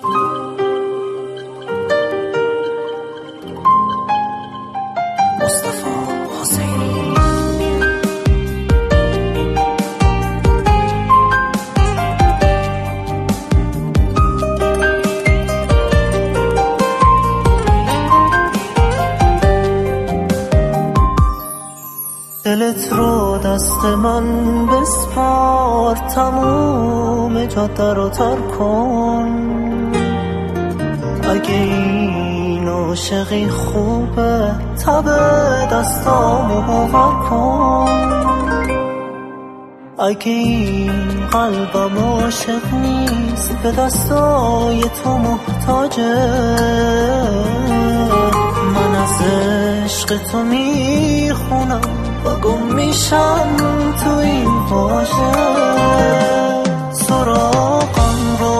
دلت رو دست من بسپار، تموم جاده رو تر کن. اگه این عاشقی خوبه، تب دستامو باور کن. اگه این قلبم عاشق نیست، به دستای تو محتاجه. من از عشق تو میخونم و گم میشم تو این واژه. سراغم رو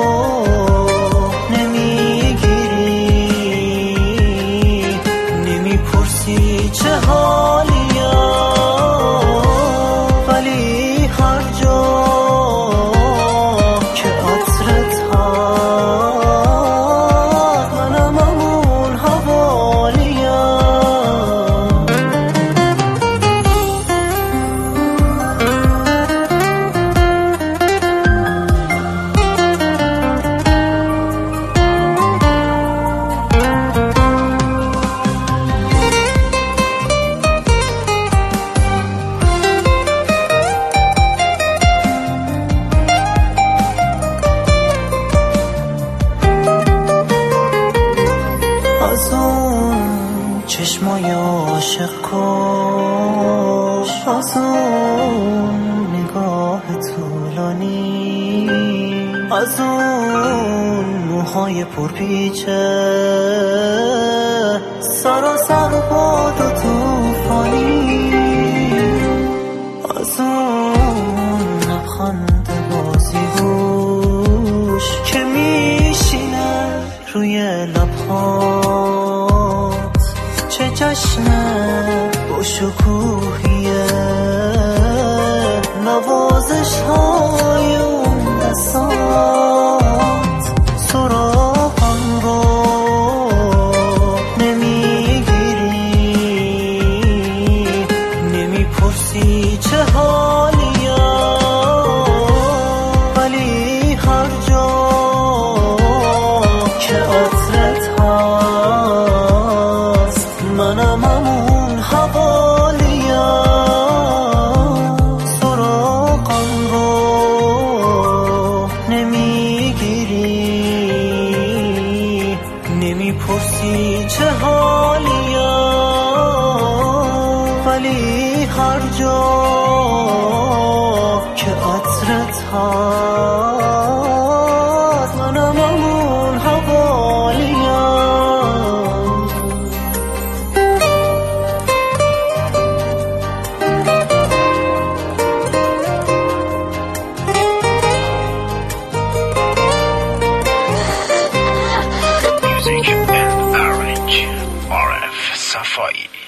نمیگیری، نمیپرسی چه حالیم، ولی هر جا که عطرت هست، منم همون حوالیم. از اون چشمای عاشق کش، از اون نگاه طولانی، از اون موهای پرپیچه سراسر باد و توفانی، از اون لبخند بازیگوش که میشینه روی لبهات. چه جشن با شکوهیه نوازش های اون دستات. سراغم رو نمیگیری، نمیپرسی چه حالیم، ولی هر جا که عطرت هست، منم همون حوالیم. سراغم رو نمیگیری، نمیپرسی چه حالیم، ولی هر جا که عطرت هست، منم همون حوالیم. Music and Orange RF Safari.